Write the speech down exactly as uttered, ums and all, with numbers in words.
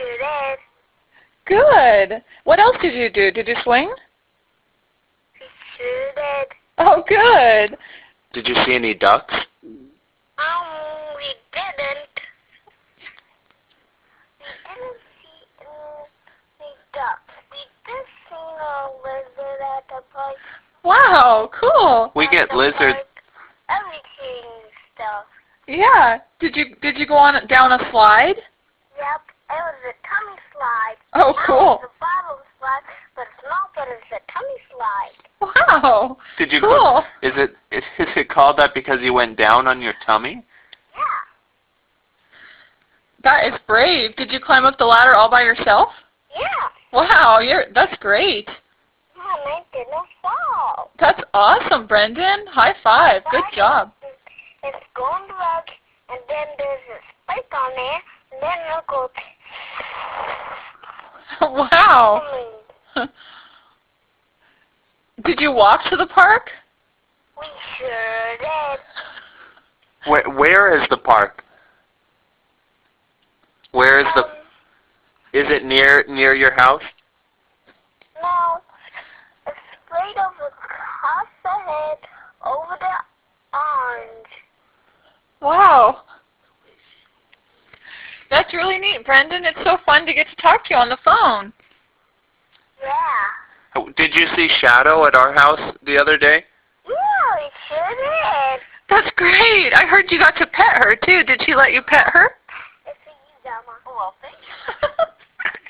sure did. Good. What else did you do? Did you swing? We sure did. Oh, good. Did you see any ducks? Um, we didn't. We didn't see any ducks. We did see a lizard at the park. Wow, cool. We At get the lizards. park, everything stuff. Yeah. Did you did you go on down a slide? Yep, it was a tummy slide. Oh, Now cool. it's a bottom slide, but it's not, but it's a tummy slide. Wow. Did you? Cool. Is it is it called that because you went down on your tummy? Yeah. That is brave. Did you climb up the ladder all by yourself? Yeah. Wow, you're that's great. Yeah, and I didn't fall. That's awesome, Brendan. High five. Good job. It's going to rock, and then there's a spike on there, and then it'll go. Wow. Did you walk to the park? We sure did. Where where is the park? Where is the? Um, Is it near near your house? no, it's straight over across the head, over the orange. Wow. That's really neat, Brendan. It's so fun to get to talk to you on the phone. Yeah. Did you see Shadow at our house the other day? Yeah, we sure did. That's great. I heard you got to pet her, too. Did she let you pet her?